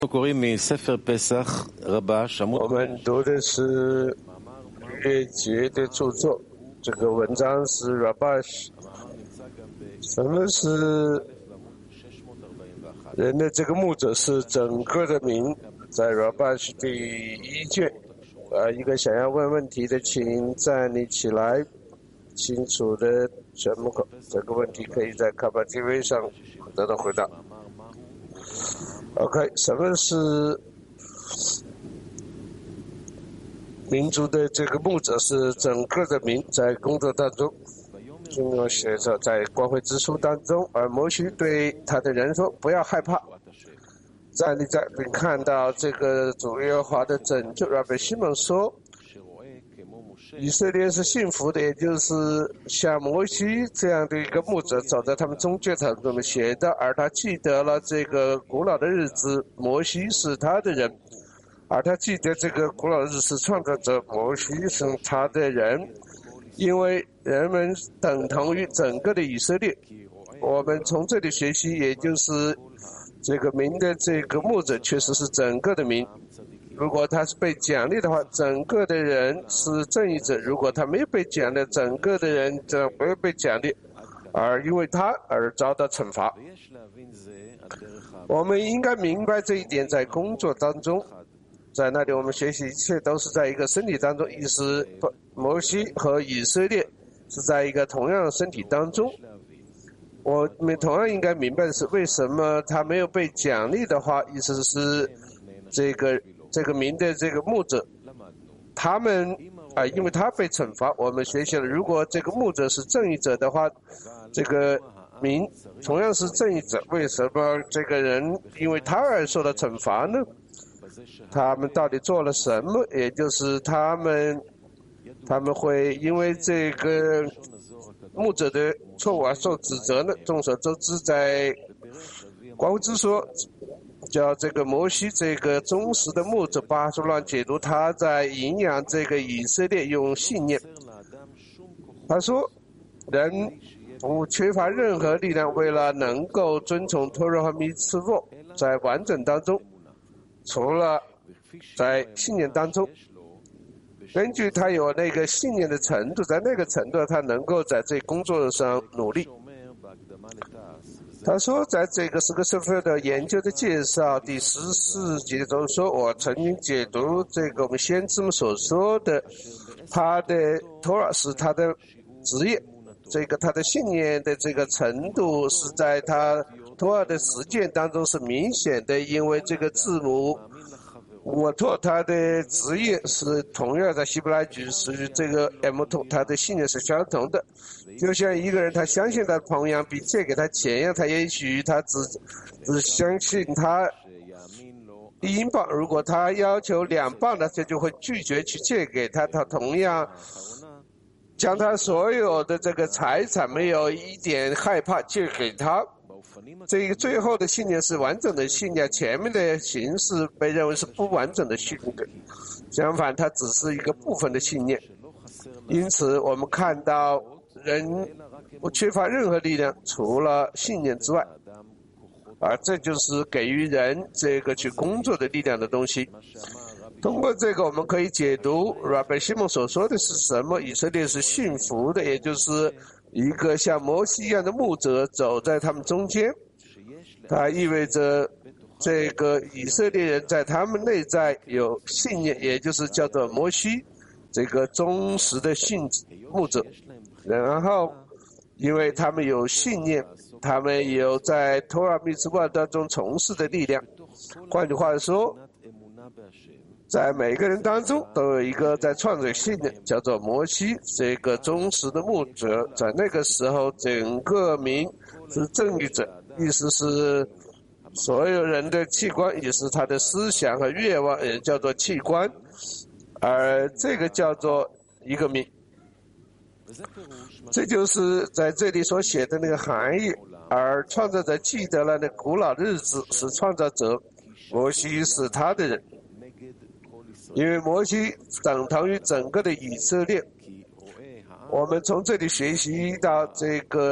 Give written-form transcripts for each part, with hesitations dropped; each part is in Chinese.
我们读的是月节的著作，这个文章是 Rabash。什么是人的这个牧者是整个的民，在 Rabash 第1卷。一个想要问问题的，请站立起来，清楚的全部口。这个问题可以在 Kaba TV 上得到回答。OK， 什么是民族的这个牧者是整个的民，在工作当中，经常写着在光辉之书当中，而摩西对他的人说：“不要害怕，站立在并看到这个主耶和华的拯救。”让西蒙说：“以色列是幸福的，也就是像摩西这样的一个牧者走在他们中间，他这么写的。而他记得了这个古老的日子，摩西是他的人。”而他记得这个古老日是创造者，摩西是他的人，因为人们等同于整个的以色列。我们从这里学习，也就是这个民的这个牧者确实是整个的民。如果他是被奖励的话，整个的人是正义者；如果他没有被奖励，整个的人就没有被奖励，而因为他而遭到惩罚。我们应该明白这一点，在工作当中。在那里我们学习一切都是在一个身体当中，意思摩西和以色列是在一个同样的身体当中。我们同样应该明白的是，为什么他没有被奖励的话，意思是这个民的这个牧者，他们因为他被惩罚。我们学习了，如果这个牧者是正义者的话，这个民同样是正义者，为什么这个人因为他而受到惩罚呢？他们到底做了什么？也就是他们会因为这个牧者的错误而受指责呢？众所周知，在光辉之说叫这个摩西这个忠实的牧者巴苏乱解读他在营养这个以色列用信念。他说，人不缺乏任何力量，为了能够遵从托勒和密茨沃，在完整当中，除了在信念当中，根据他有那个信念的程度，在那个程度他能够在这工作上努力。他说，在这个斯科瑟夫的研究的介绍第14节中说，我曾经解读这个我们先知们所说的，他的托尔是他的职业，这个他的信念的这个程度是在他托尔的实践当中是明显的，因为这个字母我托他的职业是同样在希伯来语是这个 M 托，他的信念是相同的。就像一个人他相信他的朋友比借给他钱一样，他也许他只相信他1英镑，如果他要求2磅的，他就会拒绝去借给他。他同样将他所有的这个财产没有一点害怕借给他。这个最后的信念是完整的信念，前面的形式被认为是不完整的信念，相反它只是一个部分的信念。因此我们看到人不缺乏任何力量，除了信念之外，而这就是给予人这个去工作的力量的东西。通过这个我们可以解读 Rabbi 西蒙所说的是什么，以色列是幸福的，也就是一个像摩西一样的牧者走在他们中间。它意味着这个以色列人在他们内在有信念，也就是叫做摩西这个忠实的牧者。然后因为他们有信念，他们有在托拉密茨沃当中从事的力量。换句话说，在每个人当中都有一个在创造信念，叫做摩西这个忠实的牧者。在那个时候，整个民是正义者，意思是所有人的器官，也是他的思想和愿望，也叫做器官，而这个叫做一个民。这就是在这里所写的那个含义。而创造者记得了那古老的日子，是创造者，摩西是他的人，因为摩西等同于整个的以色列。我们从这里学习到这个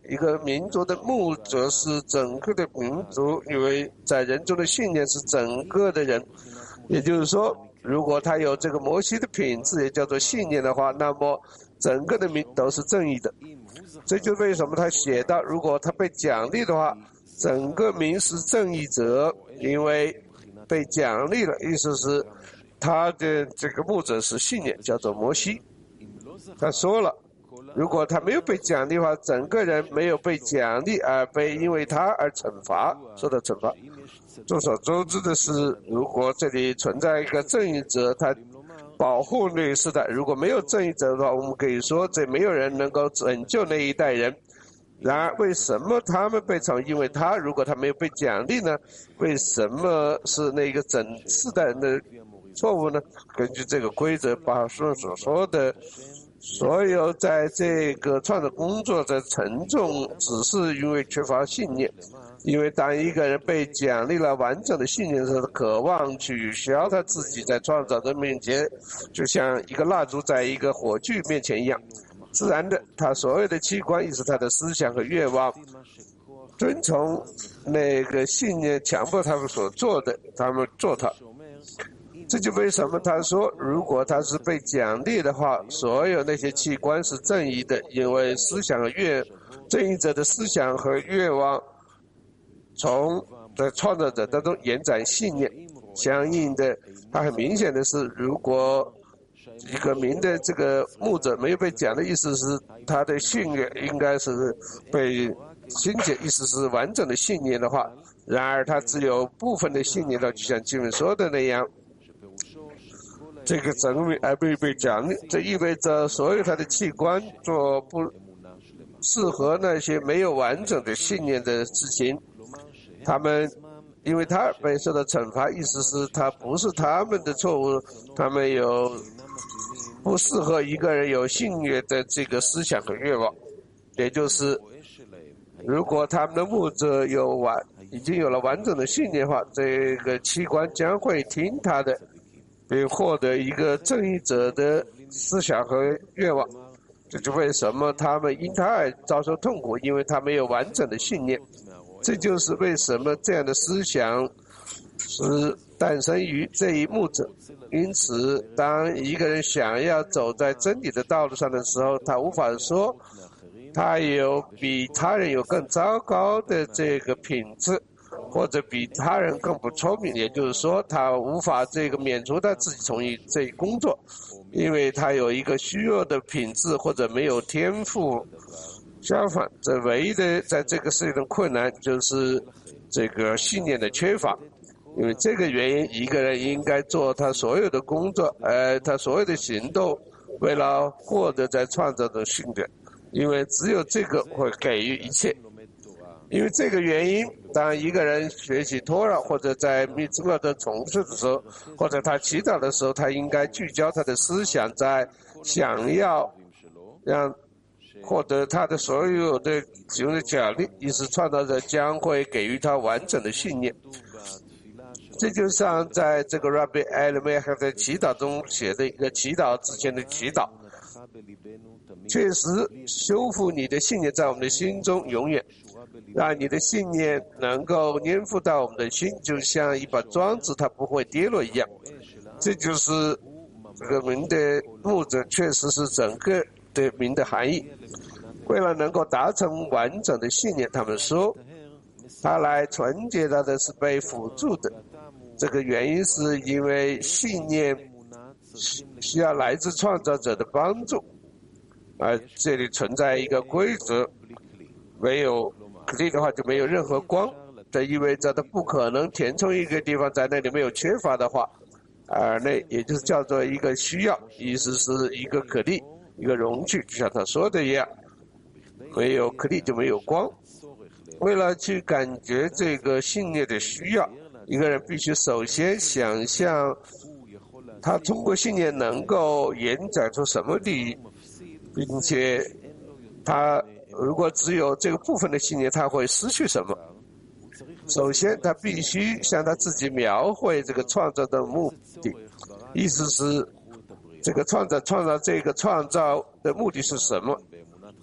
一个民族的牧者是整个的民族，因为在人中的信念是整个的人。也就是说，如果他有这个摩西的品质，也叫做信念的话，那么整个的民都是正义的。这就为什么他写到，如果他被奖励的话，整个民是正义者，因为被奖励了，意思是他的这个牧者是信念，叫做摩西。他说了，如果他没有被奖励的话，整个人没有被奖励而被因为他而惩罚，受到惩罚。众所周知的是，如果这里存在一个正义者，他保护那一世代；如果没有正义者的话，我们可以说这没有人能够拯救那一代人。然而，为什么他们被惩？因为他如果他没有被奖励呢？为什么是那个整世代人的错误呢？根据这个规则，巴顺所说的，所有在这个创造工作的沉重，只是因为缺乏信念。因为当一个人被奖励了完整的信念的时候，渴望取消他自己在创造者面前，就像一个蜡烛在一个火炬面前一样。自然的，他所有的器官，亦是他的思想和愿望，遵从那个信念，强迫他们所做的，他们做它。这就为什么他说，如果他是被奖励的话，所有那些器官是正义的，因为思想和正义者的思想和愿望从在创造者当中延展信念。相应的，他很明显的是，如果一个民的这个牧者没有被奖的意思是他的信念应该是被清洁，意思是完整的信念的话，然而他只有部分的信念的，就像经文说的那样，这个整理而被奖励，这意味着所有他的器官做不适合那些没有完整的信念的事情，他们因为他被受到惩罚，意思是他不是他们的错误，他们有不适合一个人有信念的这个思想和愿望，也就是如果他们的牧者已经有了完整的信念的话，这个器官将会听他的，并获得一个正义者的思想和愿望。这就为什么他们因他而遭受痛苦，因为他没有完整的信念。这就是为什么这样的思想是诞生于这一牧者。因此，当一个人想要走在真理的道路上的时候，他无法说他有比他人有更糟糕的这个品质，或者比他人更不聪明，也就是说，他无法免除他自己从事这一工作，因为他有一个虚弱的品质或者没有天赋。相反，这唯一的在这个世界的困难就是这个信念的缺乏。因为这个原因，一个人应该做他所有的工作，他所有的行动，为了获得在创造的信念，因为只有这个会给予一切。因为这个原因，当一个人学习托拉或者在密兹勒的从事的时候，或者他祈祷的时候，他应该聚焦他的思想在想要让获得他的所有的行为奖励，意思创造者将会给予他完整的信念。这就像在这个 Rabbi Elmecher 的祈祷中写的一个祈祷之前的祈祷，确实修复你的信念在我们的心中永远，让你的信念能够粘附到我们的心，就像一把桩子它不会跌落一样。这就是这个名的牧者确实是整个的名的含义。为了能够达成完整的信念，他们说他来纯洁他的是被辅助的。这个原因是因为信念需要来自创造者的帮助，而这里存在一个规则，没有肯定的话就没有任何光，这意味着它不可能填充一个地方在那里没有缺乏的话，而那也就是叫做一个需要，意思是一个可力，一个容器，就像他说的一样，没有可力就没有光。为了去感觉这个信念的需要，一个人必须首先想象他通过信念能够延展出什么利益，并且他如果只有这个部分的信念，他会失去什么。首先他必须向他自己描绘这个创造的目的，意思是这个创造这个创造的目的是什么。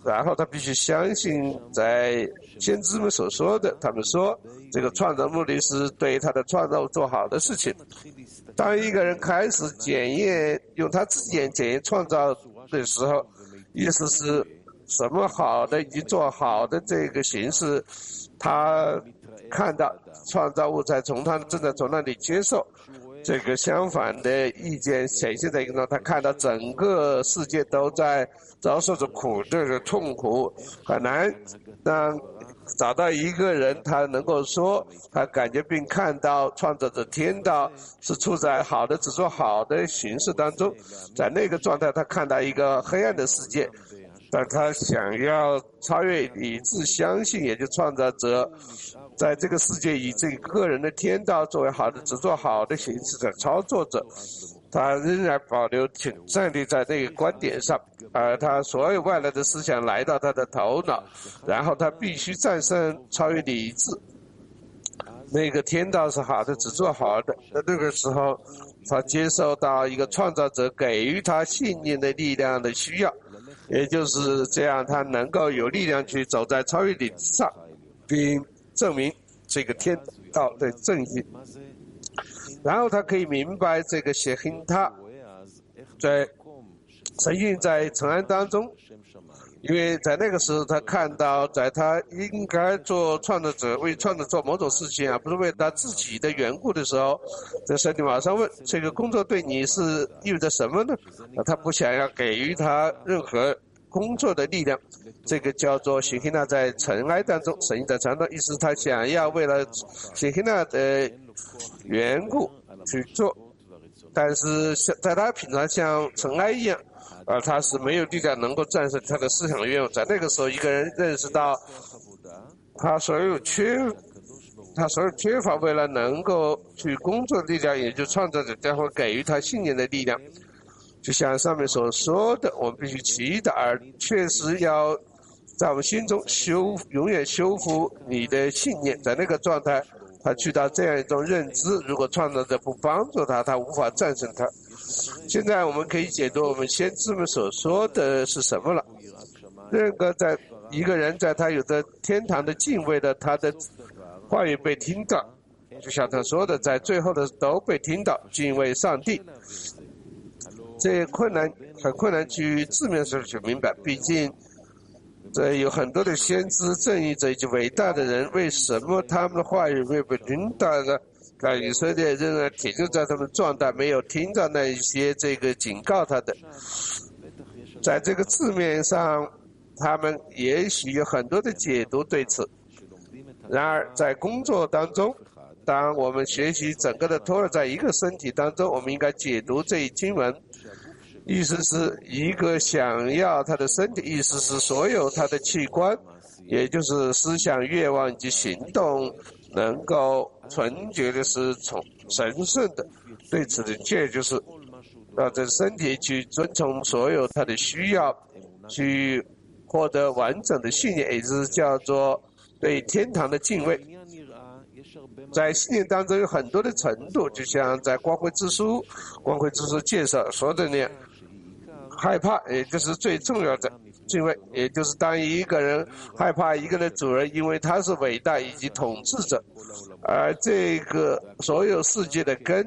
然后他必须相信在先知们所说的，他们说这个创造目的是对他的创造做好的事情。当一个人开始检验，用他自己检验创造的时候，意思是什么好的以及做好的这个形式，他看到创造物正在从那里接受这个相反的意见显现在一个中，他看到整个世界都在遭受着苦这个痛苦，很难让找到一个人他能够说他感觉并看到创造者天道是处在好的只做好的形式当中，在那个状态他看到一个黑暗的世界，但他想要超越理智，相信也就创造者在这个世界以这个个人的天道作为好的只做好的形式的操作者，他仍然保留站立在那个观点上，而他所有外来的思想来到他的头脑，然后他必须战胜超越理智，那个天道是好的只做好的，那个时候他接受到一个创造者给予他信念的力量的需要，也就是这样他能够有力量去走在超越理智上，并证明这个天道的正义，然后他可以明白这个写hin他在神性在尘埃当中，因为在那个时候他看到在他应该做创造者为创造做某种事情而不是为他自己的缘故的时候，这神马上问这个工作对你是意味着什么呢？他不想要给予他任何工作的力量，这个叫做写hin他在尘埃当中，神性在尘埃当中，意思他想要为了写hin他的缘故去做，但是在他平常像尘埃一样，他是没有力量能够战胜他的思想的愿望。在那个时候，一个人认识到他所有缺乏为了能够去工作的力量，也就创造者将会给予他信念的力量。就像上面所说的，我们必须祈祷，而确实要在我们心中永远修复你的信念。在那个状态，他去到这样一种认知，如果创造者不帮助他，他无法战胜他。现在我们可以解读我们先知们所说的是什么了。任何在一个人在他有着天堂的敬畏的，他的话语被听到，就像他说的，在最后的都被听到，敬畏上帝。这很困难去字面上去明白，毕竟这有很多的先知、正义者以及伟大的人，为什么他们的话语没有被听到呢？但以色列仍然停留在他们状态，没有听到那一些这个警告他的。在这个字面上，他们也许有很多的解读对此。然而，在工作当中，当我们学习整个的托勒在一个身体当中，我们应该解读这一经文。意思是一个想要他的身体，意思是所有他的器官，也就是思想、愿望以及行动，能够纯洁的是从神圣的。对此的解就是让这身体去遵从所有他的需要，去获得完整的信念，也就是叫做对天堂的敬畏。在信念当中有很多的程度，就像在光辉之书介绍说的那样，害怕也就是最重要的敬畏，也就是当一个人害怕一个的主人，因为他是伟大以及统治者，而这个所有世界的根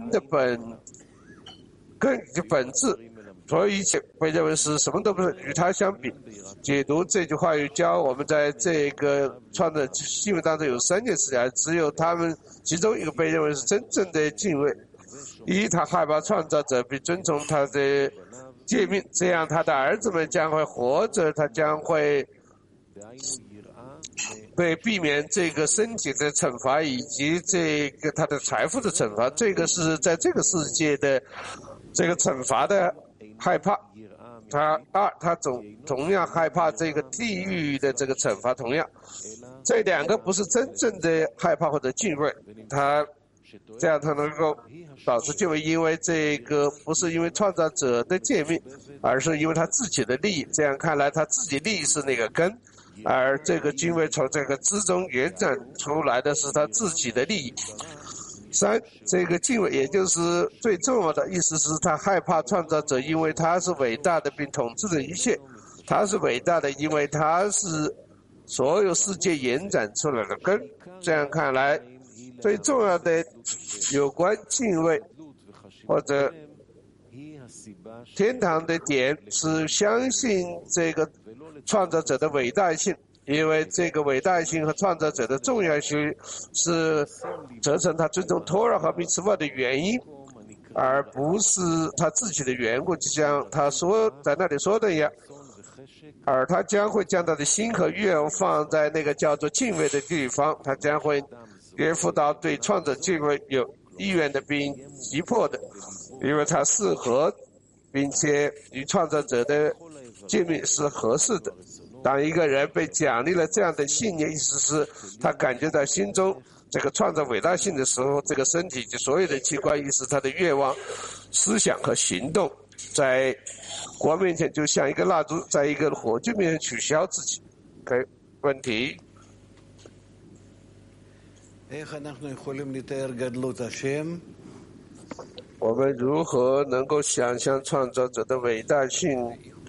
以及本质，所有一切被认为是什么都不是与他相比。解读这句话语教我们，在这个创造新闻当中有三件事情，只有他们其中一个被认为是真正的敬畏。一，他害怕创造者，并遵从他的诫命，这样他的儿子们将会活着，他将会被避免这个身体的惩罚以及这个他的财富的惩罚。这个是在这个世界的这个惩罚的害怕。他同样害怕这个地狱的这个惩罚，同样这两个不是真正的害怕或者敬畏，这样他能够保持敬畏，因为这个不是因为创造者的诫命，而是因为他自己的利益。这样看来，他自己利益是那个根，而这个敬畏从这个之中延展出来的是他自己的利益。三，这个敬畏也就是最重要的意思是他害怕创造者，因为他是伟大的并统治的一切， 它是伟大的，因为它是所有世界延展出来的根。这样看来，最重要的有关敬畏或者天堂的点是相信这个创造者的伟大性，因为这个伟大性和创造者的重要性是折成他尊重托拉和密茨瓦的原因，而不是他自己的缘故，就像他说在那里说的一样。而他将会将他的心和愿望放在那个叫做敬畏的地方，他将会颠覆到对创造敬畏有意愿的并急迫的，因为他适合并且与创造者的诫命是合适的。当一个人被奖励了这样的信念，意思是他感觉到心中这个创造伟大性的时候，这个身体及所有的器官，意识他的愿望、思想和行动，在国面前就像一个蜡烛在一个火炬面前取消自己。OK， 问题。我们如何能够想象创造者的伟大性？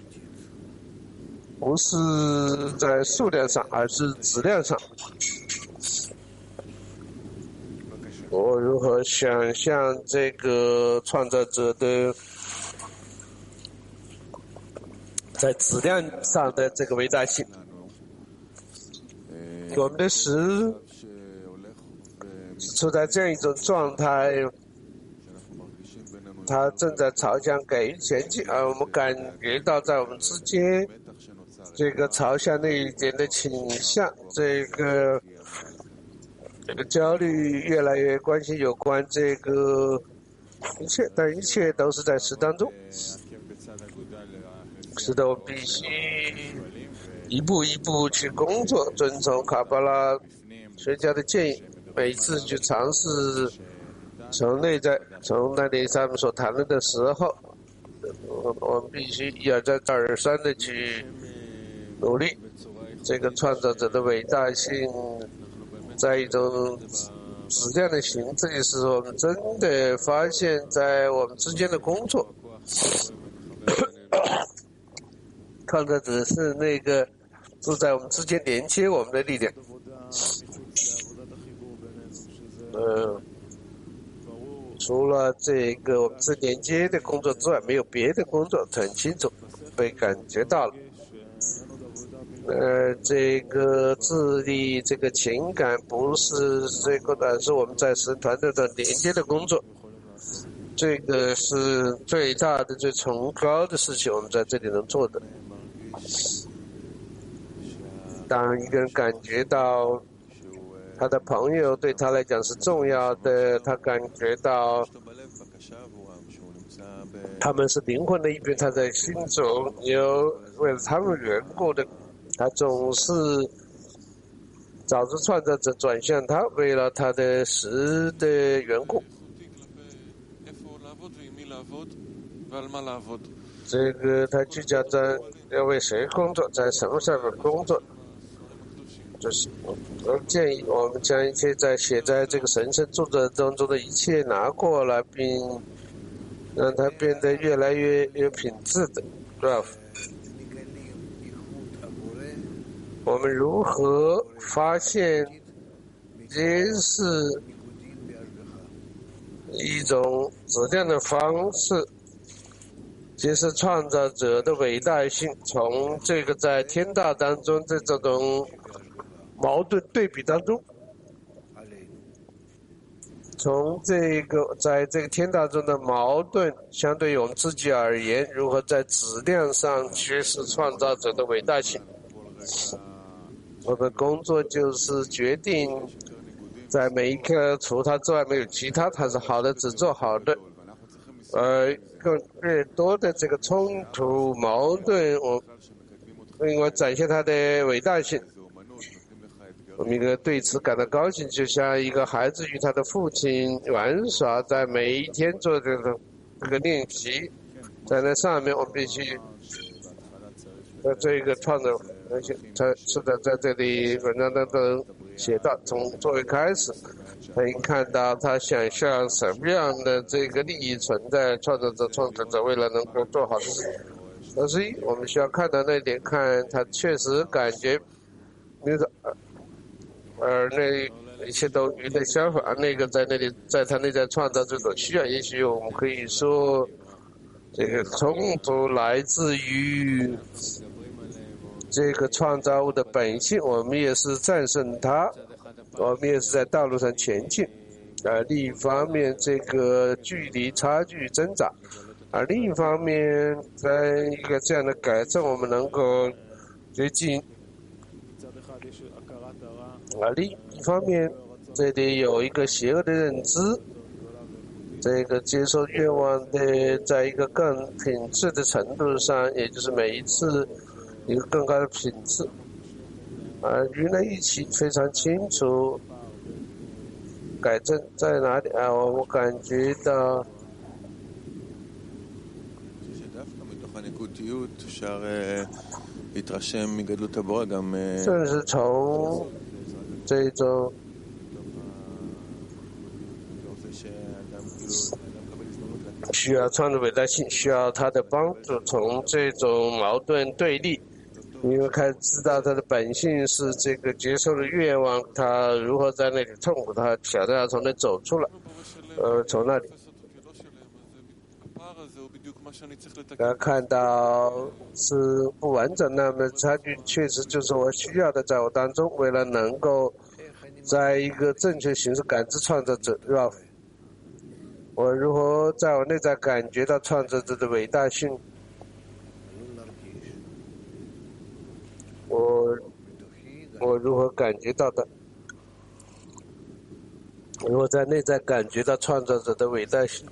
不是在数量上，而是质量上。我如何想象这个创造者的在质量上的这个伟大性？我们的实处在这样一种状态，它正在朝向给予前进，而我们感觉到在我们之间这个朝向那一点的倾向，这个焦虑越来越关心有关这个一切，但一切都是在实当中，使得我必须一步一步去工作，遵从卡巴拉学家的建议，每次去尝试从内在，从那里他们所谈论的时候，我们必须一而再再而三的去努力。这个创造者的伟大性在一种质量的形式里，是我们真的发现在我们之间的工作创造者是那个是在我们之间连接我们的力量。除了这个我们是连接的工作之外，没有别的工作，很清楚被感觉到了。这个智力，这个情感不是这个，而是我们在神团队的连接的工作。这个是最大的、最崇高的事情，我们在这里能做的。当一个人感觉到他的朋友对他来讲是重要的，他感觉到他们是灵魂的一部分，他在心中有为了他们缘故的，他总是找出创造者转向他，为了他的实的缘故。这个他聚焦在要为谁工作，在什么上面工作。就是我建议我们将一切写在这个神圣著作当中的一切拿过来，并让它变得越来越有品质的，对吧？我们如何发现这是一种质量的方式，揭示创造者的伟大性，从这个在天道当中这种矛盾对比当中，从这个在这个天道中的矛盾，相对于我们自己而言，如何在质量上揭示创造者的伟大性。我的工作就是决定在每一刻除他之外没有其他，他是好的只做好的。更越多的这个冲突矛盾，因为展现他的伟大性，我们应该对此感到高兴，就像一个孩子与他的父亲玩耍，在每一天做这个练习，在那上面我们必须在这个创造，而且他是的在这里文章当中写到，从作为开始可以看到他想象什么样的这个利益存在，创造者为了能够做好事， 所以我们需要看到那一点，看他确实感觉那个，那一切都与那相反，那个在那里，在他内在创造这种需要，也许我们可以说，这个冲突来自于这个创造物的本性，我们也是战胜它，我们也是在道路上前进。另一方面，这个距离差距增长；另一方面，在一个这样的改正，我们能够接近。另一方面，这里有一个邪恶的认知，这个接受愿望的，在一个更品质的程度上，也就是每一次一个更高的品质。与人一起非常清楚。改正在哪里我感觉到正是从这种需要创造伟大性，需要他的帮助，从这种矛盾对立你会开始知道他的本性是这个接受的愿望，他如何在那里痛苦，他想要从那走出来，从那里，大家看到是不完整，那么差距确实就是我需要的，在我当中，为了能够在一个正确形式感知创造者，是吧？我如何在我内在感觉到创造者的伟大性？我如何感觉到的？如何在内在感觉到创造者的伟大性？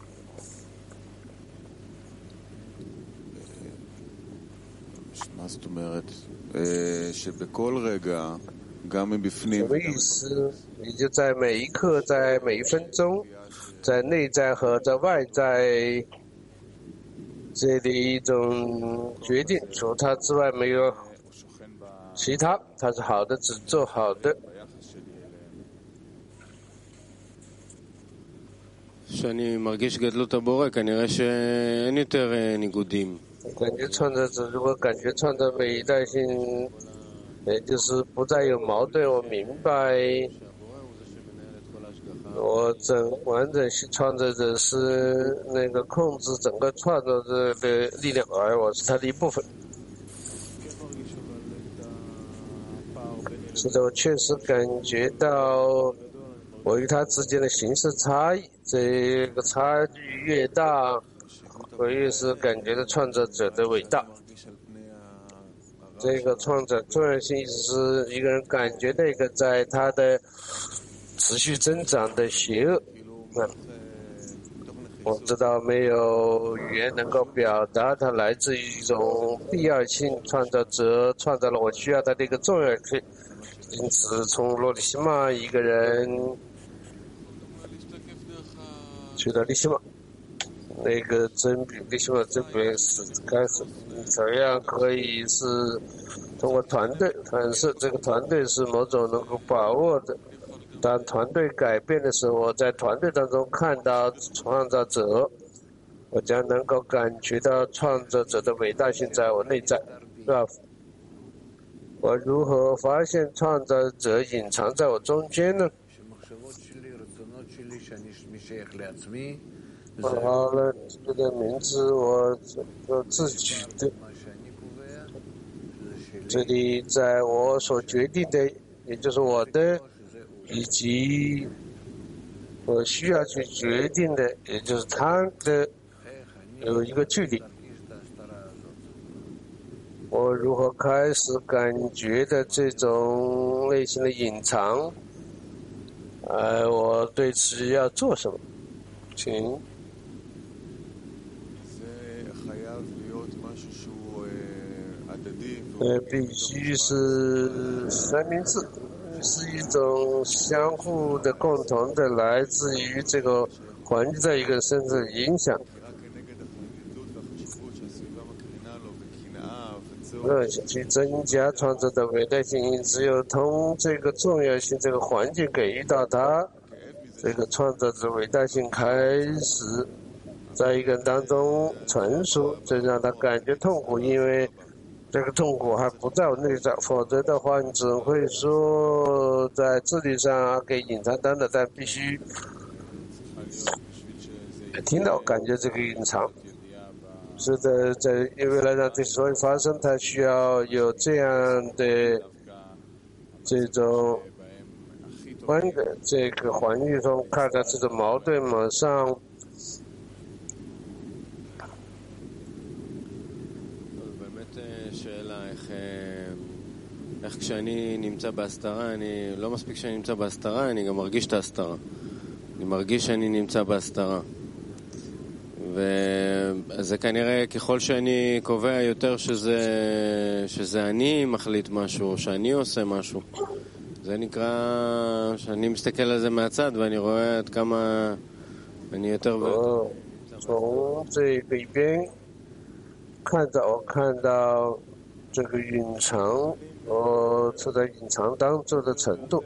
什么意思？也就在每一刻，在每一分钟，在内在和在外在这里一种决定，除他之外没有其他，他是好的，只做好的。 שאני מרגיש גדלות הבורא, כנראה שאין יותר ניגודים. 感觉创造者如果感觉创造伟大性，也就是不再有矛盾。我明白，我完整性创造者是那个控制整个创造者的力量，而我是他的一部分。是的，我确实感觉到我与他之间的形式差异，这个差距越大，我越是感觉到创造者的伟大。这个创造重要性意思是一个人感觉那个在他的持续增长的邪恶。我知道没有语言能够表达，它来自于一种必要性。创造者创造了我需要的那个重要性，因此从罗里西玛一个人去到利西玛，那个真比利西玛真比是开始，怎样可以是通过团队反射，这个团队是某种能够把握的。当团队改变的时候，我在团队当中看到创造者，我将能够感觉到创造者的伟大性在我内在，是吧？我如何发现创造者隐藏在我中间呢？好了，这个名字我自取的，这里在我所决定的，也就是我的，以及我需要去决定的，也就是他的，有一个距离。我如何开始感觉的这种类型的隐藏？我对此要做什么？请。必须是三明治，是一种相互的、共同的，来自于这个环境在一个身上的影响。热情去增加创造的伟大性，只有从这个重要性、这个环境给予到它，这个创造的伟大性开始在一个人当中传输，这让他感觉痛苦，因为这个痛苦还不在我内在，否则的话你只会说在智力上给隐藏单的，但必须听到感觉这个隐藏。是的，为了让这所有发生，它需要有这样的这种这个环境中看到这种矛盾马上。 איך כשאני נמצא בהסתרה, לא מספיק שאני נמצא בהסתרה, אני גם מרגיש את ההסתרה. אני מרגיש שאני נמצא בהסתרה. וזה כנראה ככל שאני קובע יותר שזה אני מחליט משהו, שאני עושה משהו. זה נקרא שאני מסתכל על זה מהצד ואני רואה עד כמה אני יותר ויותר. 从这个一边看到这个隐藏，处在隐藏当中的程度，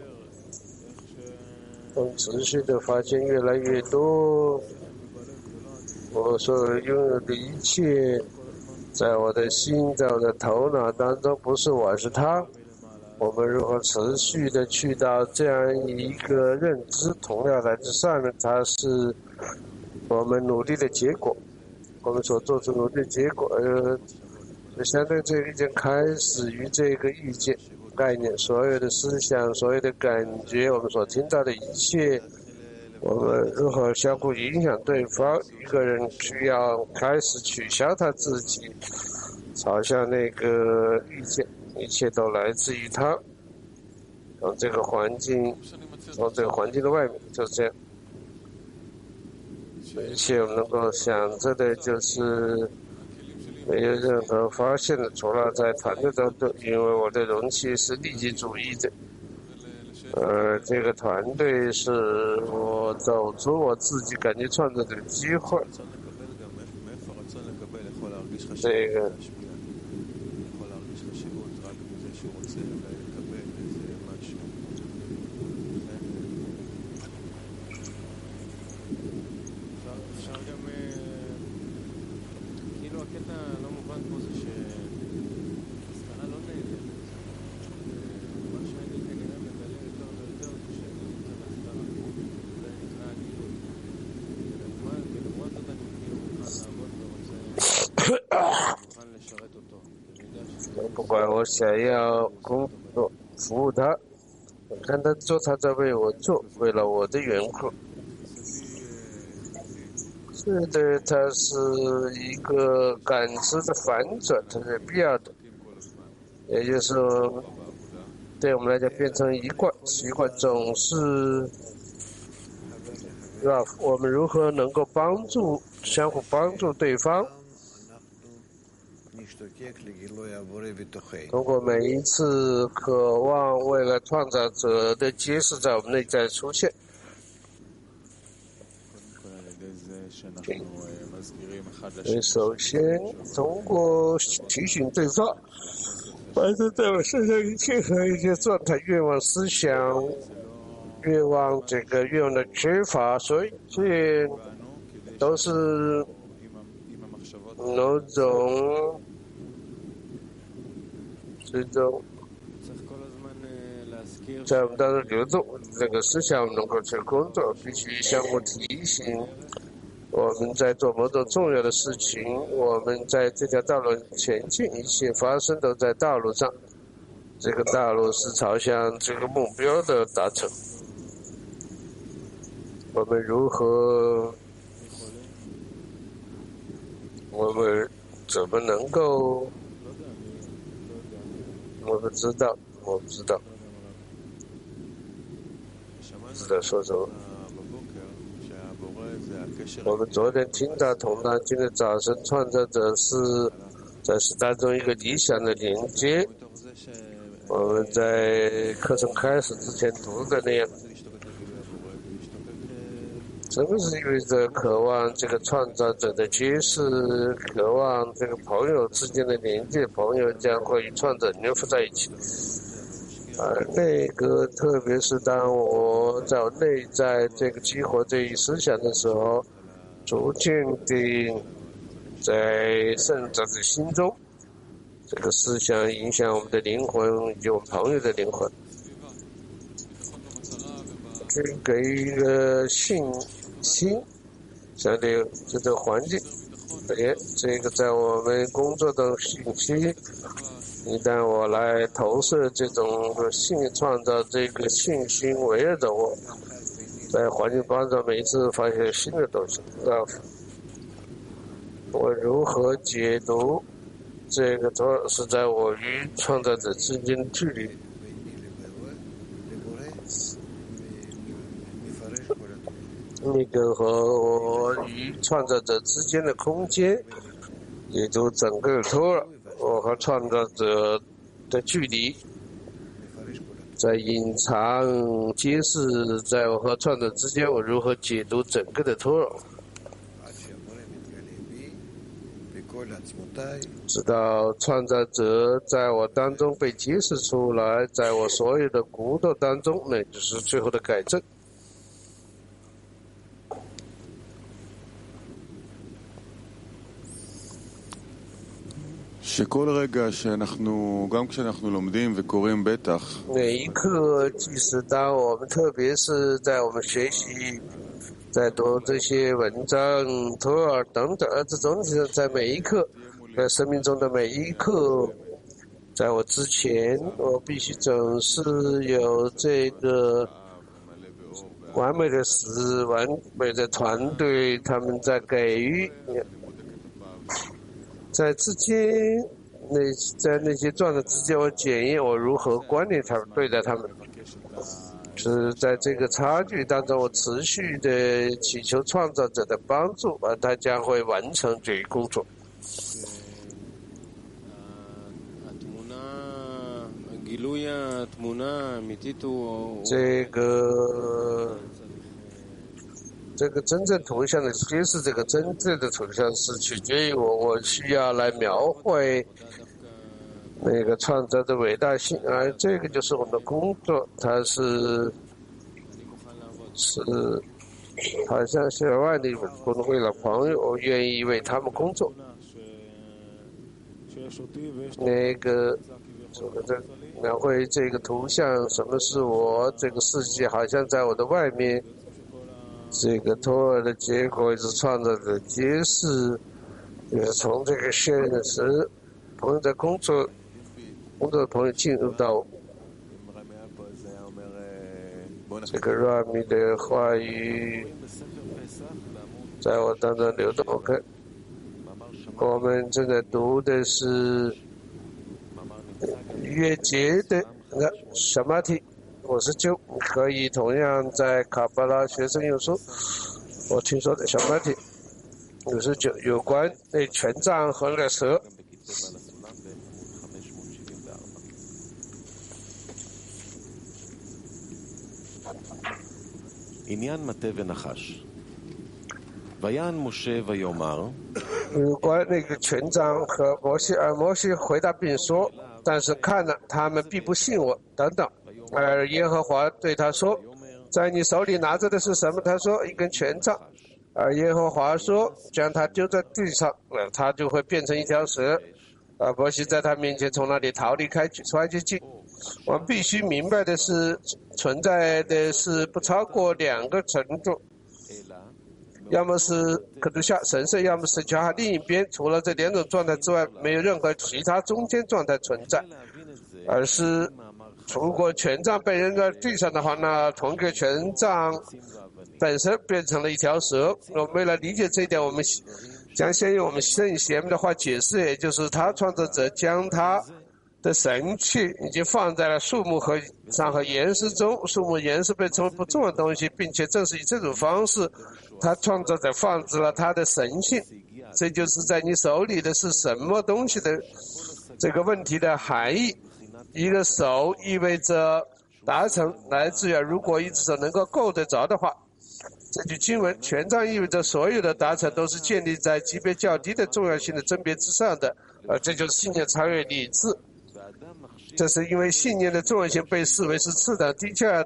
持续的发现越来越多。我所拥有的一切，在我的心，在我的头脑当中，不是我，是他。我们如何持续的去到这样一个认知，同样来自上面，它是我们努力的结果，我们所做出努力的结果。相对这个意见开始于这个意见概念，所有的思想，所有的感觉，我们所听到的一切。我们如何相互影响对方？一个人需要开始取消他自己，朝向那个意见，一切都来自于他。从这个环境，从这个环境的外面，就这样。一切我们能够想着的就是没有任何发现的，除了在团队当中，因为我的容器是利己主义的。这个团队是我走出我自己感觉创造的机会。这个不管我想要工作服务他，我看他做，他在为我做，为了我的缘故。是的，它是一个感知的反转，它是必要的，也就是说对我们来讲变成习惯总是，是吧？我们如何能够相互帮助对方？通过每一次渴望为了创造者的揭示在我们内在出现。所以首先通过提醒对方发生在我身上一切和一些状态、愿望、思想、愿望的缺乏，所以这都是某种这种在我们当中流动，这个思想能够去工作，必须相互提醒。我们在做某种重要的事情，我们在这条道路前进，一切发生都在道路上。这个道路是朝向这个目标的达成。我们怎么能够？我不知道说什么。我们昨天听到同大今天早晨创造者是在时当中一个理想的连接。我们在课程开始之前读的那样，真是因为这渴望这个创造者的揭示，渴望这个朋友之间的连接，朋友将会与创造者联合在一起。那个特别是当我在我内在这个激活这一思想的时候， 逐渐地在圣者的心中，这个思想影响我们的灵魂以及我们朋友的灵魂，这给一个信心，相对这个环境，这个在我们工作的信息，一旦我来投射这种信，创造这个信心围绕着我，在环境当中每一次发现新的东西，我如何解读这个是在我与创造者之间的距离，那个和我与创造者之间的空间，也就整个托尔，我和创造者的距离，在隐藏揭示在我和创造者之间，我如何解读整个的托尔，直到创造者在我当中被揭示出来，在我所有的骨头当中，那就是最后的改正。每一刻，即使当我们，特别是在我们学习，在读这些文章、托尔等等这种，在每一刻，在生命中的每一刻，在我之前，我必须总是有这个完美的完美的团队，他们在给予。在之间，在那些状态之间，我检验我如何观念他们、对待他们。是在这个差距当中，我持续的祈求创造者的帮助，而他将会完成这一工作。这个真正图像的揭示，这个真正的图像是取决于我需要来描绘那个创造的伟大性，而这个就是我们的工作，它是好像是外地为了朋友，我愿意为他们工作。那个描绘这个图像，什么是我？这个世界好像在我的外面。这个托尔的结果也是创造者揭示，也是从这个现实朋友在工作的朋友进入到这个拉米的话语在我当中流动。OK， 我们正在读的是约节的什么题？59可以同样在卡巴拉学生用书，我听说的小问题59有关那权杖和那蛇。有关那个权杖和摩西，摩西回答并说，但是看了他们并不信我等等。而耶和华对他说，在你手里拿着的是什么？他说一根权杖。而耶和华说，将它丢在地上，它就会变成一条蛇。摩西在他面前从那里逃离开去，摔进去。我们必须明白的是，存在的是不超过2个程度，要么是可度夏神圣，要么是其他另一边，除了这2种状态之外，没有任何其他中间状态存在，而是如果权杖被扔在地上的话，那同一个权杖本身变成了一条蛇。我们为了理解这一点，我们将先用我们圣贤的话解释，也就是他创造者将他的神器已经放在了树木上和岩石中，树木岩石被称为不重要的东西，并且正是以这种方式，他创造者放置了他的神性。这就是在你手里的是什么东西的这个问题的含义。一个手意味着达成，来自于如果一只手能够够得着的话，这句经文权杖意味着所有的达成都是建立在级别较低的重要性的甄别之上的，这就是信念超越理智。这是因为信念的重要性被视为是次等低下的，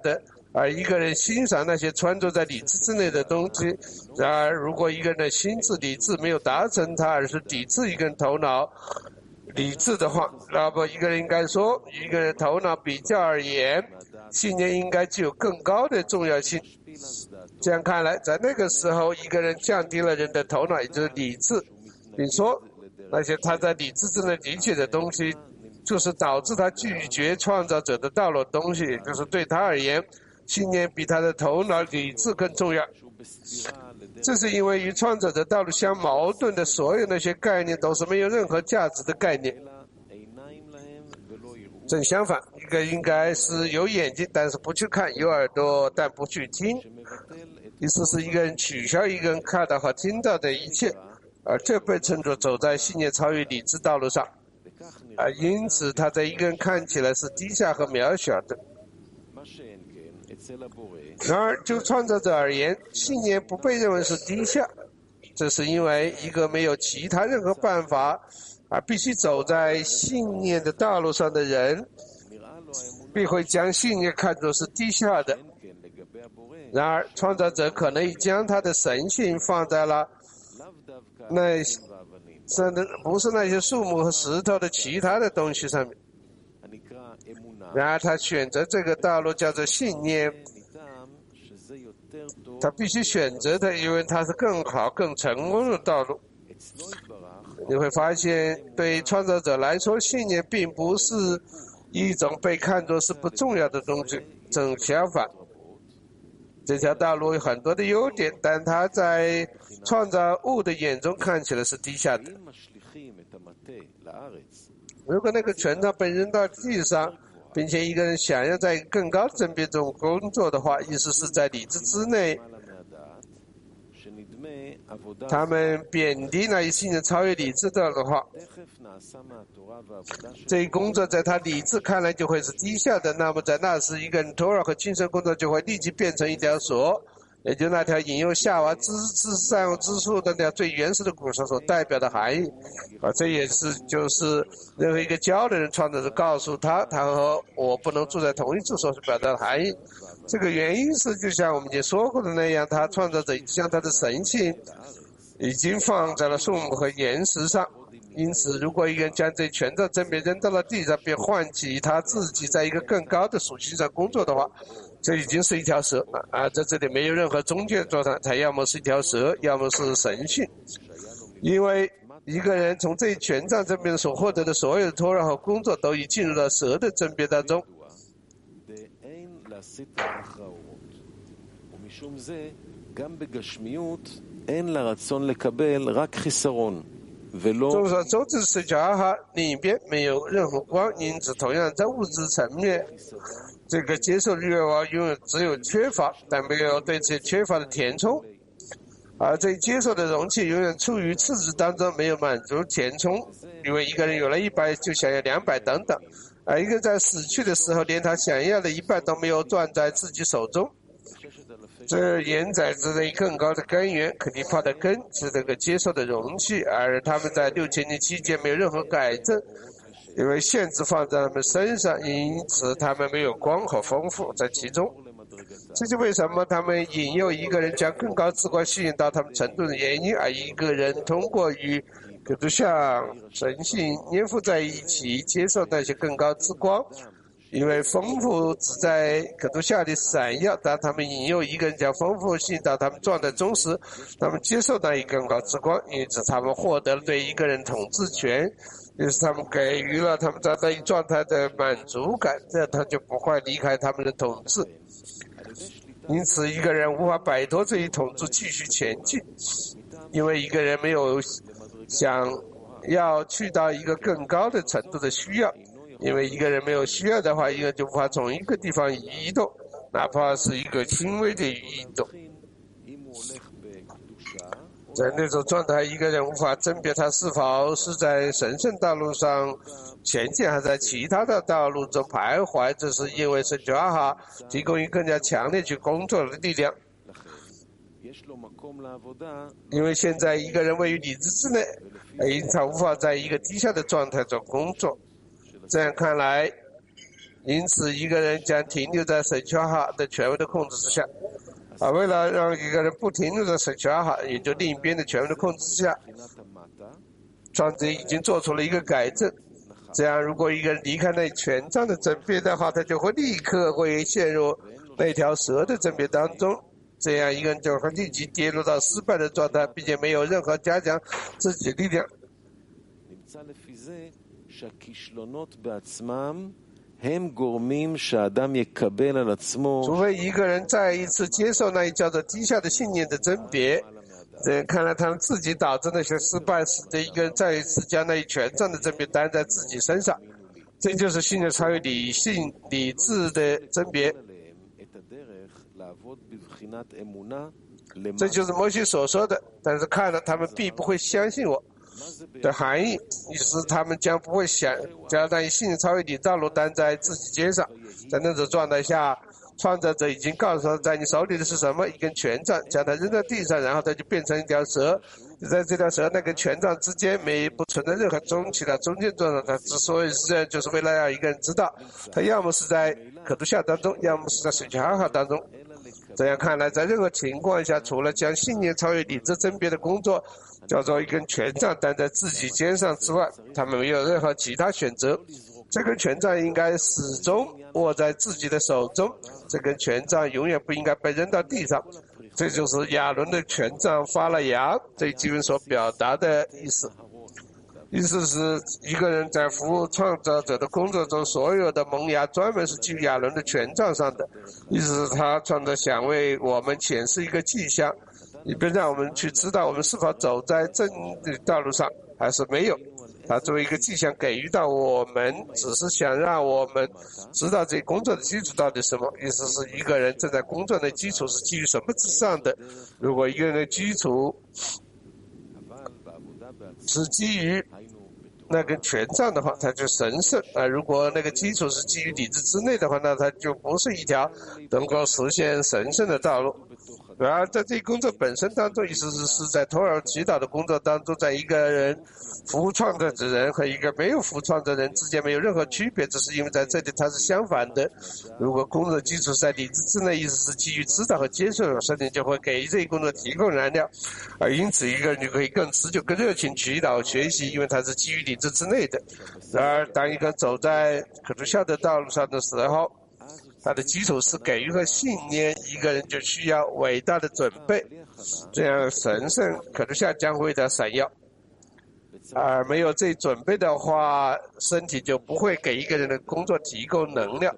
而一个人欣赏那些穿着在理智之内的东西。然而，如果一个人的心智理智没有达成它，而是抵制一个人头脑理智的话，那么一个人应该说，一个人头脑比较而言，信念应该具有更高的重要性。这样看来，在那个时候，一个人降低了人的头脑，也就是理智，并说那些他在理智之内理解的东西，就是导致他拒绝创造者的道路的东西，也就是对他而言，信念比他的头脑理智更重要。这是因为与创造者道路相矛盾的所有那些概念都是没有任何价值的概念。正相反，一个应该是有眼睛但是不去看，有耳朵但不去听，意思是一个人取消一个人看到和听到的一切，而这被称作走在信念超越理智道路上，因此他在一个人看起来是低下和渺小的。然而就创造者而言，信念不被认为是低下，这是因为一个没有其他任何办法而必须走在信念的道路上的人，必会将信念看作是低下的。然而创造者可能已将他的神性放在了不是那些树木和石头的其他的东西上面。然而他选择这个道路叫做信念，他必须选择的，因为它是更好更成功的道路。你会发现，对创造者来说，信念并不是一种被看作是不重要的东西，正相反，这条道路有很多的优点，但它在创造物的眼中看起来是低下的。如果那个权杖被扔到地上，并且一个人想要在更高的层面中工作的话，意思是在理智之内，他们贬低那一信念超越理智的话，这一工作在他理智看来就会是低下的，那么在那时一个人托尔和精神工作就会立即变成一条蛇，也就那条引诱夏娃之善恶之树的那条最原始的故事所代表的含义。这也是就是任何一个教的人创造者告诉他和我不能住在同一处所表达的含义。这个原因是就像我们已经说过的那样，他创造者将他的神性已经放在了树木和岩石上。因此如果一个人将这权杖正面扔到了地上，并唤起他自己在一个更高的属性上工作的话，这已经是一条蛇在这里没有任何中间状态，它要么是一条蛇，要么是神性。因为一个人从这一权杖这边所获得的所有的托尔和工作都已进入了蛇的正面当中。众所周知，十角阿哈另一边没有任何光，因此同样在物质层面，这个接受欲望拥有只有缺乏，但没有对这缺乏的填充，而这接受的容器永远处于次质当中，没有满足填充。因为一个人有了100就想要200等等，而一个在死去的时候连他想要的1半都没有攥在自己手中。这延载之内更高的根源，肯定帕的根是这个接受的容器，而他们在6000年期间没有任何改正，因为限制放在他们身上，因此他们没有光和丰富在其中。这就为什么他们引诱一个人将更高之光吸引到他们程度的原因，而一个人通过与可度像神性粘附在一起，接受那些更高之光。因为丰富只在可度下里闪耀，当他们引诱一个人将丰富吸引到他们状态中时，他们接受那一更高之光，因此他们获得了对一个人统治权，于是他们给予了他们在那一状态的满足感，这样他就不会离开他们的统治。因此一个人无法摆脱这一统治继续前进，因为一个人没有想要去到一个更高的程度的需要。因为一个人没有需要的话，一个人就无法从一个地方移动，哪怕是一个轻微的移动。在那种状态，一个人无法甄别他是否是在神圣道路上前进，还在其他的道路中徘徊。这是因为圣觉阿哈提供一更加强烈去工作的力量。因为现在一个人位于理智之内，因此他无法在一个低下的状态中工作。这样看来， 因此一个人将停留在神权哈的权威的控制之下。而为了让一个人不停留在神权哈，也就另一边的权威的控制之下，创者已经做出了一个改正。这样，如果一个人离开那权杖的争辩的话，他就会立刻会陷入那条蛇的争辩当中。这样，一个人就会立即跌入到失败的状态，并且没有任何加强自己的力量。除非一个人再一次接受那一叫做低下的信念的甄别，这样看来他们自己导致那些失败，使得一个人再一次将那一权杖的甄别担在自己身上。这就是信念超越理性理智的甄别。这就是摩西所说的，但是看了他们必不会相信我的含义，意思他们将不会将那一信念超越理道路担在自己肩上。在那种状态下，创造者已经告诉他，在你手里的是什么？一根权杖，将它扔在地上，然后它就变成一条蛇。在这条蛇那根权杖之间不存在任何中间状态。它之所以是这样，就是为了让一个人知道，他要么是在可度夏当中，要么是在水泉哈哈当中。这样看来，在任何情况下，除了将信念超越理智甄别的工作叫做一根权杖担在自己肩上之外，他们没有任何其他选择。这根权杖应该始终握在自己的手中，这根权杖永远不应该被扔到地上。这就是亚伦的权杖发了芽这一经文所表达的意思。意思是一个人在服务创造者的工作中，所有的萌芽专门是基于亚伦的权杖上的。意思是他创造想为我们显示一个迹象，以便让我们去知道我们是否走在正的道路上还是没有。他作为一个迹象给予到我们，只是想让我们知道这工作的基础到底是什么。意思是一个人正在工作的基础是基于什么之上的。如果一个人的基础是基于那根权杖的话，它就神圣；如果那个基础是基于理智之内的话，那它就不是一条能够实现神圣的道路。然而，在这一工作本身当中，意思是在托尔祈祷的工作当中，在一个人服务创造者人和一个没有服务创造人之间没有任何区别，这是因为在这里它是相反的。如果工作基础在理智之内，意思是基于知道和接受，神灵就会给这一工作提供燃料，而因此一个人就可以更持久、更热情祈祷学习，因为它是基于理智之内的。然而，当一个走在可度夏的道路上的时候，它的基础是给予和信念，一个人就需要伟大的准备，这样神圣可度夏将会的闪耀。而没有这准备的话，身体就不会给一个人的工作提供能量。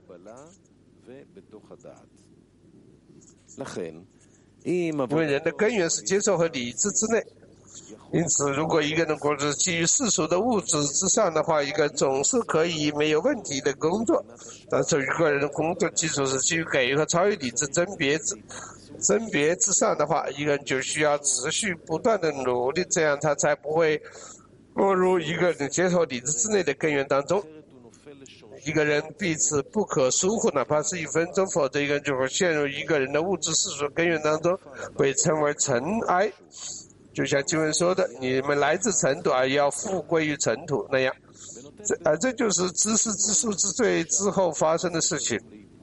因为人的根源是接受和理智之内，因此如果一个人工作基于世俗的物质之上的话，一个总是可以没有问题的工作。但是一个人的工作基础是基于给予和超越理智甄别之上的话，一个人就需要持续不断的努力，这样他才不会落入一个人接受理智之内的根源当中。一个人彼此不可疏忽，哪怕是1分钟，否则一个人就会陷入一个人的物质世俗根源当中，被称为尘埃。就像经文说的，你们来自尘土，而要复归于尘土那样。这就是知识之树之罪之后发生的事情。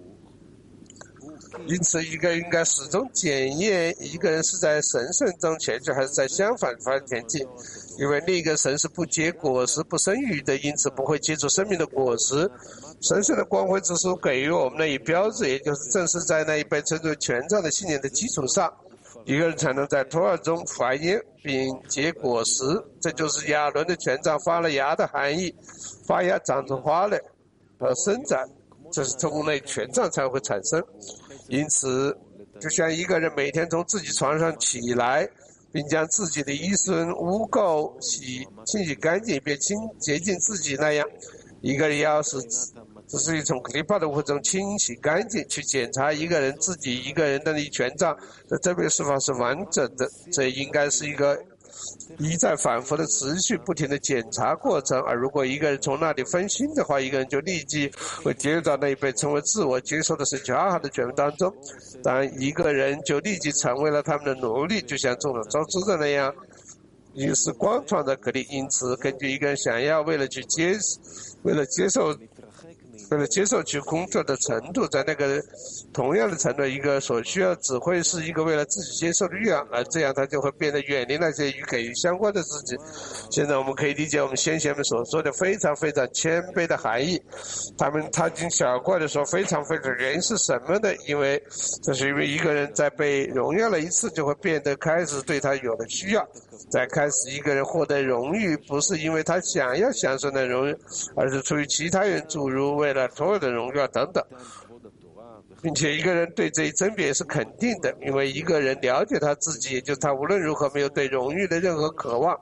因此一个人应该始终检验一个人是在神圣中前进，还是在相反方向前进。因为另一个神是不结果实、不生育的，因此不会结出生命的果实。神圣的光辉之书给予我们那一标志，也就是正是在那一被称作权杖的信念的基础上，一个人才能在托尔中繁衍并结果实。这就是亚伦的权杖发了芽的含义，发芽长出花来和生长，这是通过那权杖才会产生。因此就像一个人每天从自己床上起来，并将自己的衣孙污垢清洗干净，并洁净自己那样，一个人要是只是从克利帕的污中清洗干净，去检查一个人自己一个人的权杖的这边是否是完整的，这应该是一个一再反复的持续不停的检查过程。而如果一个人从那里分心的话，一个人就立即会跌入到那一被称为自我接受的神权阿哈的权威当中。当一个人就立即成为了他们的奴隶，就像众所周知的那样，也是光创造可力。因此根据一个人想要为了接受为了接受其工作的程度，在那个同样的程度，一个所需要只会是一个为了自己接受的欲望，而这样他就会变得远离那些与给予相关的事情。现在我们可以理解我们先贤们所说的非常非常谦卑的含义。他们踏进小怪的说非常非常，原因是什么呢？这是因为一个人在被荣耀了一次，就会变得开始对他有了需要。在开始一个人获得荣誉，不是因为他想要享受的荣誉，而是出于其他人，诸如为了所有的荣耀等等。并且一个人对这一甄别是肯定的，因为一个人了解他自己，也就是他无论如何没有对荣誉的任何渴望。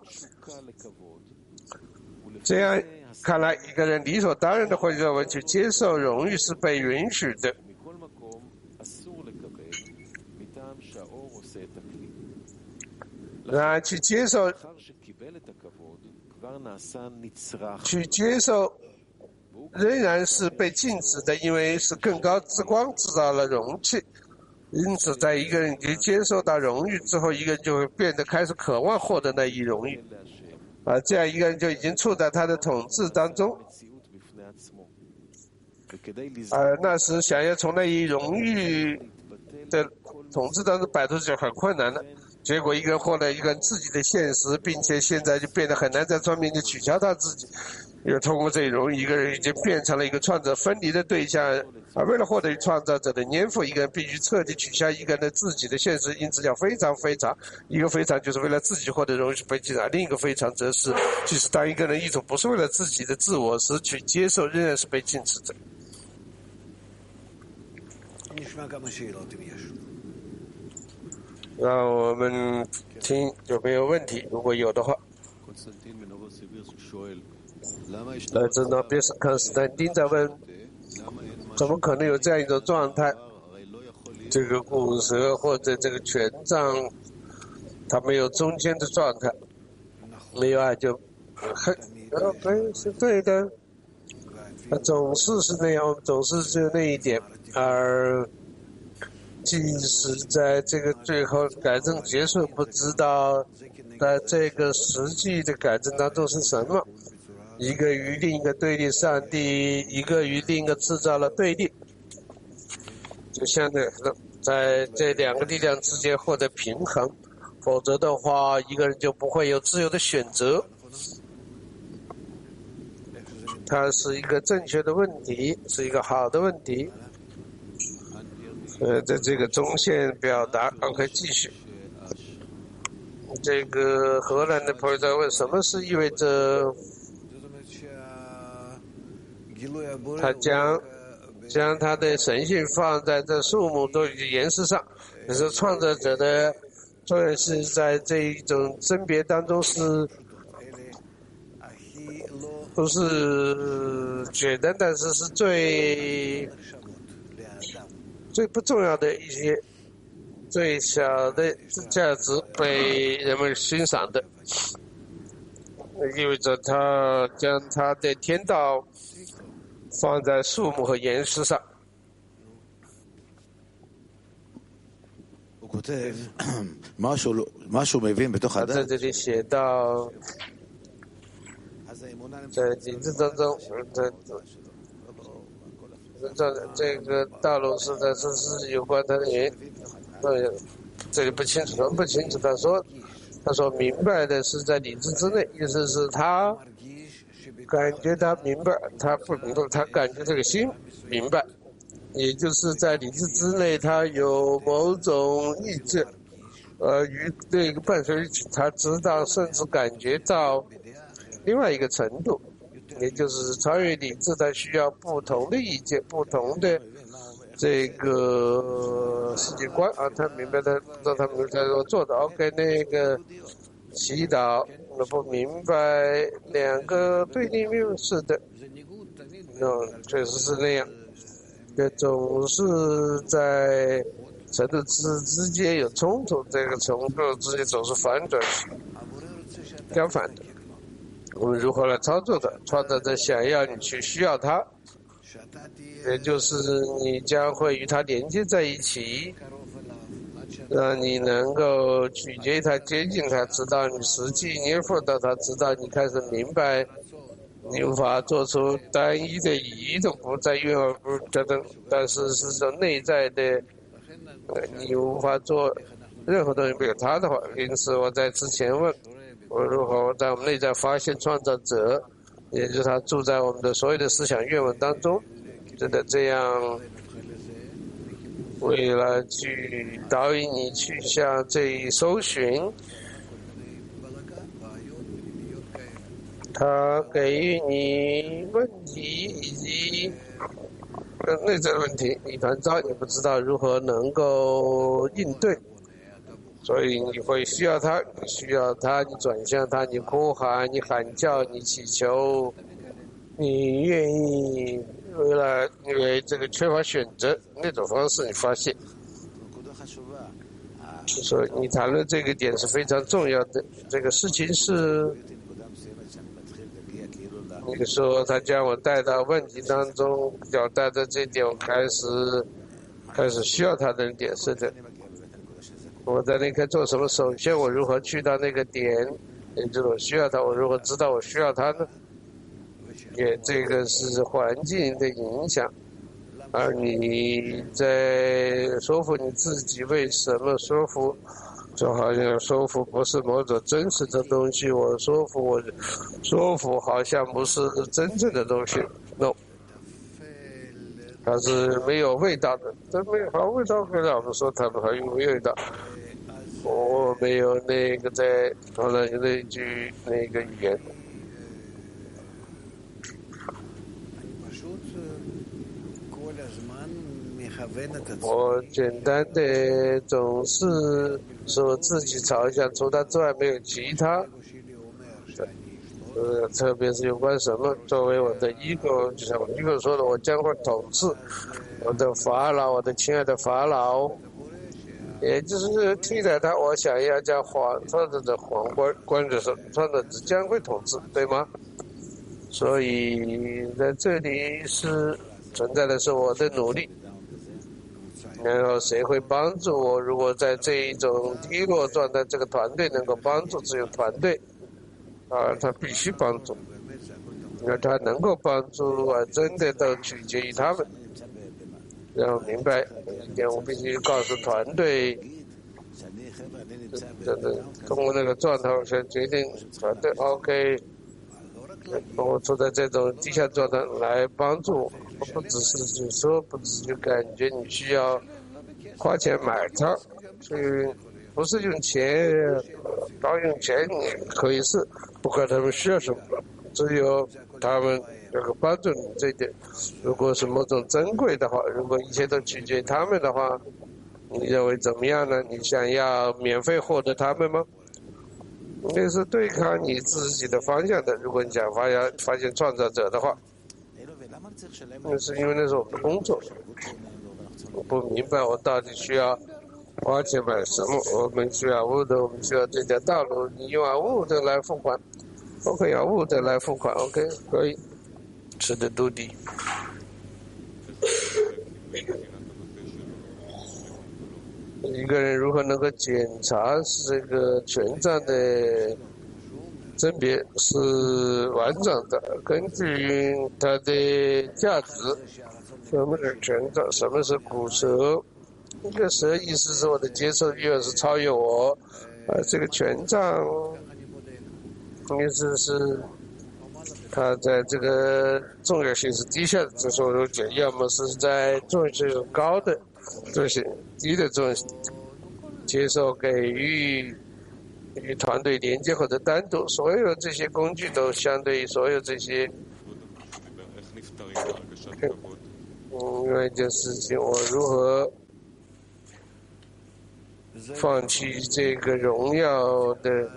这样看来，一个人理所当然的会认为去接受荣誉是被允许的。然而去接受仍然是被禁止的，因为是更高之光制造了容器。因此在一个人已经接受到荣誉之后，一个人就会变得开始渴望获得那一荣誉，而这样一个人就已经处在他的统治当中，而那时想要从那一荣誉的统治当中摆脱就很困难了。结果一个人获得一个人自己的现实，并且现在就变得很难在专面前取消他自己，因为通过这一荣誉，一个人已经变成了一个创造分离的对象，而为了获得创造者的粘附，一个人必须彻底取消一个人的自己的现实，因此叫非常非常。一个非常就是为了自己获得荣誉是被禁止，另一个非常则是，即使当一个人一种不是为了自己的自我时去接受，仍然是被禁止的。让我们听有没有问题，如果有的话。来自那边是康斯坦丁在问，怎么可能有这样一种状态？这个骨舌或者这个权杖，它没有中间的状态，没有爱就对，是对的。它总是是那样，总是只有那一点，而即使在这个最后改正结束，不知道在这个实际的改正当中是什么。一个与另一个对立，上帝一个与另一个制造了对立，就相对在这两个力量之间获得平衡，否则的话，一个人就不会有自由的选择。它是一个正确的问题，是一个好的问题。在这个中线表达 ，OK， 继续。这个荷兰的朋友在问，什么是意味着？他将他的神性放在这树木多与岩石上，可是创造者的作用是在这一种甄别当中不是简单，但是是最不重要的一些最小的价值被人们欣赏的，意味着他将他的天道放在树木和岩石上。他在这里写到，在理智当中，这个道路是在这是有关他的原因，这里不清楚，不清楚。他说明白的是在理智之内，意思是他感觉他明白，他不明白，他感觉这个心明白，也就是在理智之内，他有某种意见，与这个伴随他知道，甚至感觉到另外一个程度，也就是超越理智，他需要不同的意见，不同的这个世界观啊，他明白的，让他们在做到 OK 那个祈祷。不明白两个对立面是的，确实是那样，也总是在程度之间有冲突，这个程度之间总是反转相反的。我们如何来操作的？创造者想要你去需要它，也就是你将会与它连接在一起，让你能够取决它、接近它，直到你实际粘附到它，直到你开始明白你无法做出单一的移动，不再运而不等等，但是是说内在的，你无法做任何东西没有他的话。因此我在之前问我如何在我们内在发现创造者，也就是他住在我们的所有的思想愿望当中，真的这样为了去导引你去向这一搜寻，他给予你问题以及内在问题，一团糟，你不知道如何能够应对，所以你会需要他，你需要他，你转向他，你呼喊，你喊叫，你祈求，你愿意因为这个缺乏选择那种方式，你发现，就说你谈论这个点是非常重要的。这个事情是，那个时候他将我带到问题当中，要带着这点，我开始需要他的点。是的，我在那刻做什么？首先，我如何去到那个点？也就是我需要他，我如何知道我需要他呢？也这个是环境的影响，而你在说服你自己，为什么说服？就好像说服不是某种真实的东西，我说服好像不是真正的东西 ，no， 它是没有味道的，这没有好味道，可以让我们说它们很有味道。我没有那个在刚才那句那个语言。我简单的总是说自己朝向，除他之外没有其他。特别是有关什么，作为我的ego，就像我ego说的，我将会统治我的法老，我的亲爱的法老，也就是替代他，我想要将创造者皇冠着手，创造者将会统治，对吗？所以在这里是存在的是我的努力。然后谁会帮助我？如果在这一种低落状态，这个团队能够帮助，只有团队，他必须帮助。那他能够帮助真的都取决于他们。然后明白一点，我必须告诉团队，通过那个状态先决定团队 OK。我处在这种低下状态来帮助我，不只是就说，不只是就感觉你需要花钱买它，所以不是用钱，光用钱可以是，不管他们需要什么，只有他们能够帮助你这一点。如果是某种珍贵的话，如果一切都取决于他们的话，你认为怎么样呢？你想要免费获得他们吗？那是对抗你自己的方向的。如果你想发现创造者的话，那是因为那是我们的工作。我不明白我到底需要花钱买什么。我们需要物的，我们需要这条道路，你用物的来付款，我可以用物的来付款 ，OK， 可以，吃的都低。一个人如何能够检查这个权杖的甄别是完整的？根据它的价值，什么是权杖？什么是骨折？一个蛇意思是我的接受欲望是超越我，这个权杖意思是它在这个重要性是低下的，这时候要么是在重要性是高的。这些低的这种接受给予与团队连接或者单独，所有这些工具都相对于所有这些另外一件事情，我如何放弃这个荣耀的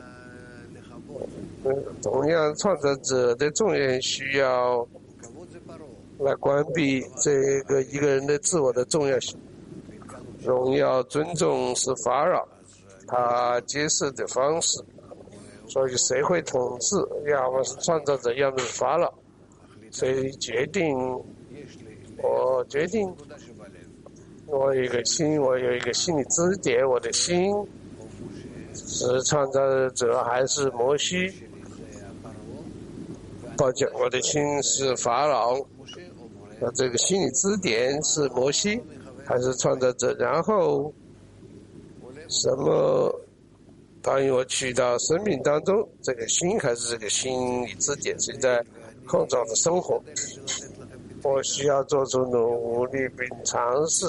同样创造者的重要需要来关闭这个一个人的自我的重要性。荣耀尊重是法老他揭示的方式，所以谁会统治？要么是创造者，要么是法老。谁决定？我决定。我有一个心理支点，我的心是创造者还是摩西？ 抱歉，我的心是法老，那这个心理支点是摩西还是创造者？然后什么导引我去到生命当中？这个心还是这个心理支点？谁在控制我的生活？我需要做出努力并尝试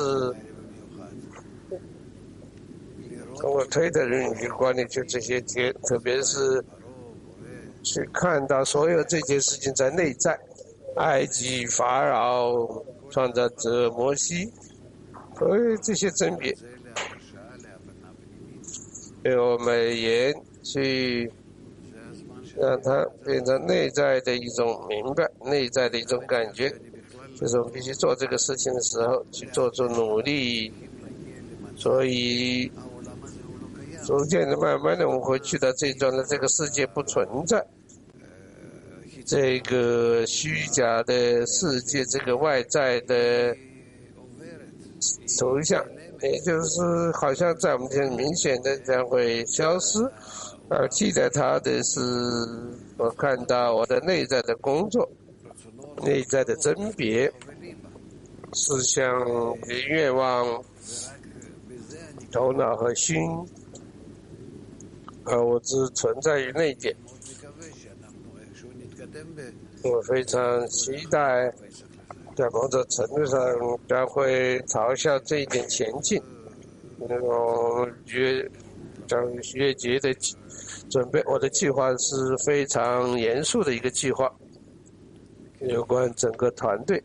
通过推的人去管理去这些点，特别是去看到所有这些事情在内在，埃及、法老、创造者、摩西，所有这些甄别，对我们也去让它变成内在的一种明白，内在的一种感觉。就是我们必须做这个事情的时候去做出努力，所以逐渐的、慢慢的，我们会去到这一段的这个世界不存在，这个虚假的世界，这个外在的抽象，也就是好像在我们这明显的将会消失，而替代它的是我看到我的内在的工作。内在的甄别、思想、愿望、头脑和心，而我只存在于那一点。我非常期待，在某种程度上将会朝向这一点前进。月节的准备，我的计划是非常严肃的一个计划。有关整个团队，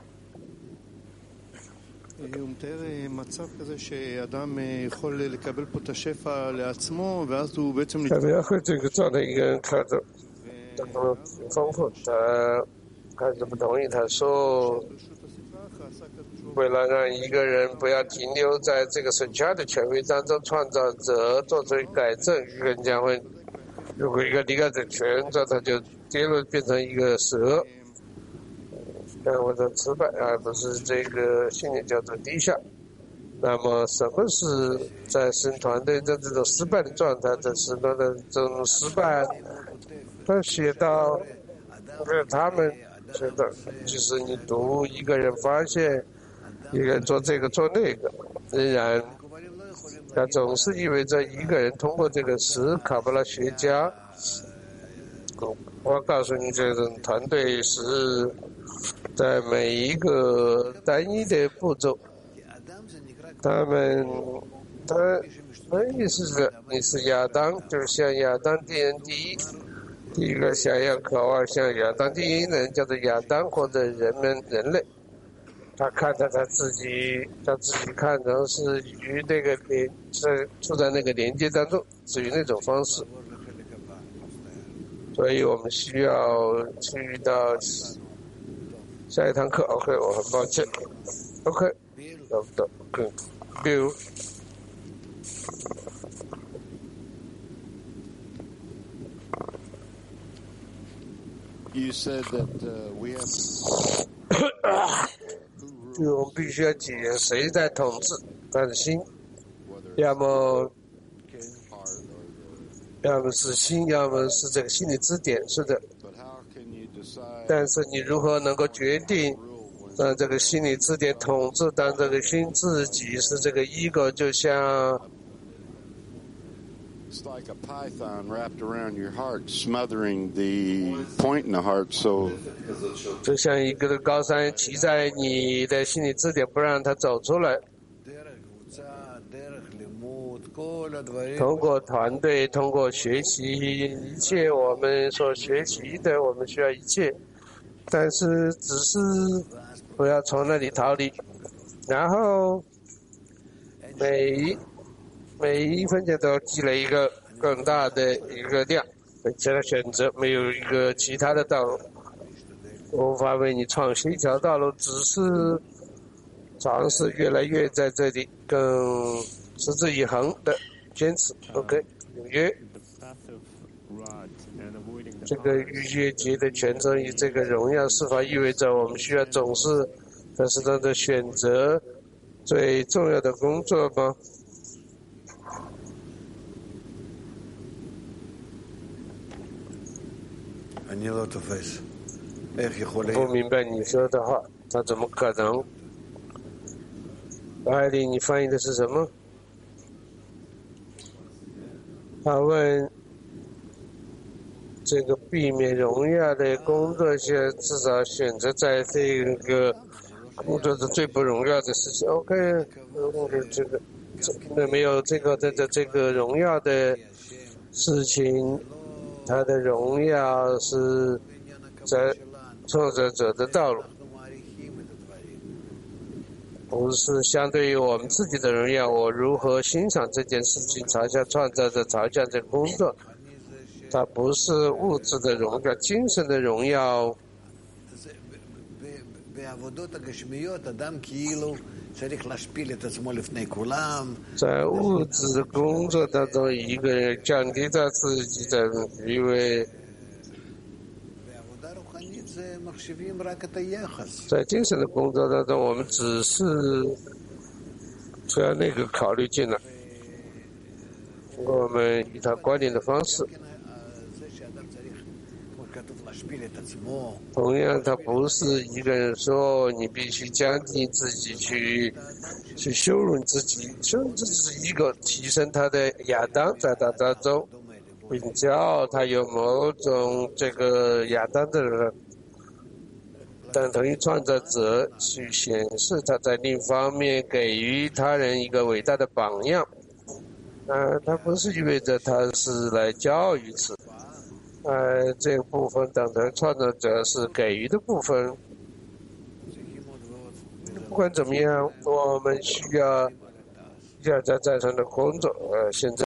他们要和这个状态一个人看着，那么丰富。他开始不同意，他说，为了让一个人不要停留在这个神权的权威当中，创造者做出改正，一个人将会，如果一个离开这权状，他就跌落变成一个蛇。我的失败，而不是这个信念叫做低下。那么，什么是在新团队的这种失败的状态？这是他的这种失败，他写到，他们觉得，就是你读一个人发现，一个人做这个做那个，仍然，他总是意味着一个人通过这个卡巴拉学家，我告诉你，这种团队是。在每一个单一的步骤，他意思是你是亚当，就是像亚当第一个想要渴望像亚当第一人叫做亚当或者人类，他看到他自己看成是与那个处在那个连接当中，属于那种方式，所以我们需要去到。下一堂课 ，OK， 我很抱歉 ，OK， 比如，我们必须要体验谁在统治他的心，要么是心，要么是这个心理支点，是的。但是你如何能够决定让这个心理支点统治，当这个心自己是这个 ego， 就像 It's like a python wrapped around your heart, smothering the point in the heart. So 就像一个高山骑在你的心理支点，不让它走出来。通过团队，通过学习，一切我们所学习的，我们需要一切，但是只是不要从那里逃离。然后每一分钱都要积累一个更大的一个量，其他选择没有一个其他的道路，无法为你创新一条道路，只是尝试越来越在这里更持之以恒的坚持。OK， 纽约这个逾越节的全程与这个荣耀，是否意味着我们需要总是在适当的选择最重要的工作吗 אני לא תופס. 不明白你说的话，他怎么可能？艾丽，你翻译的是什么？他问这个避免荣耀的工作些，至少选择在这个工作的最不荣耀的事情。OK， 这个没有这个这个荣耀的事情，他的荣耀是在创造者的道路，不是相对于我们自己的荣耀。我如何欣赏这件事情，朝向创造者，朝向这工作，它不是物质的荣耀，精神的荣耀。在物质工作当中，一个人降低他自己的地位。在精神的工作当中，我们只是将那个考虑进来，我们以他观点的方式。同样，他不是一个人说你必须降低自己去羞辱自己，羞辱自己是一个提升他的亚当在他当中，并叫他有某种这个亚当的人。等同于创造者去显示他在另一方面给予他人一个伟大的榜样，它不是意味着他是来教于此，这个部分等同创造者是给予的部分。不管怎么样，我们需要在上的工作，现在。